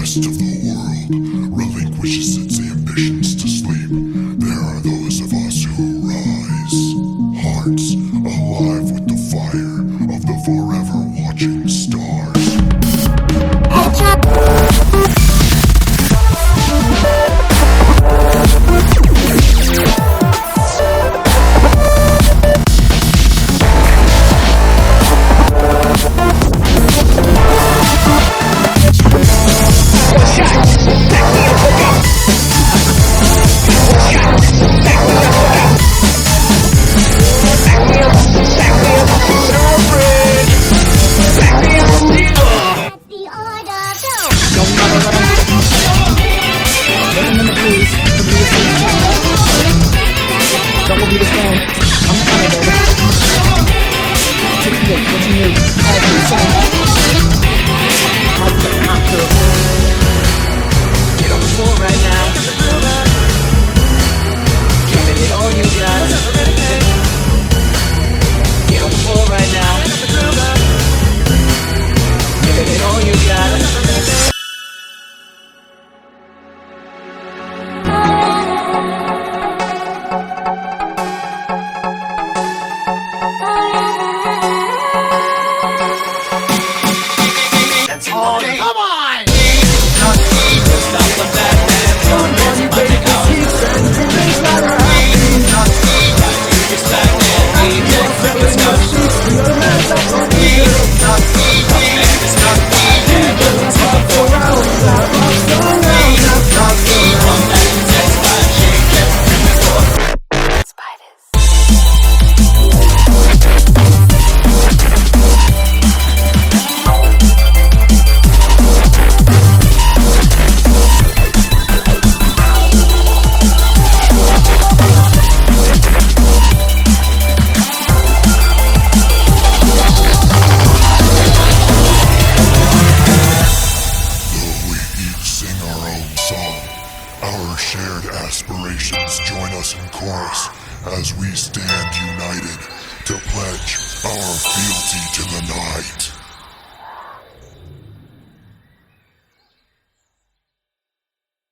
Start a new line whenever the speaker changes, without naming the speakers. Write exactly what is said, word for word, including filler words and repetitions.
rest of the world relinquishes its ambitions to sleep, there are those of us who rise, hearts alive with the fire of the forever watching stars.
Don't be the same. I'm coming, baby. Take a look, what you need? I'll be the same. I'll be the actor. Get on the floor right now. Give it all you got. Get on the floor right now. Give it all you got.
Oh, come on!
Our shared aspirations join us in chorus as we stand united to pledge our fealty to the night.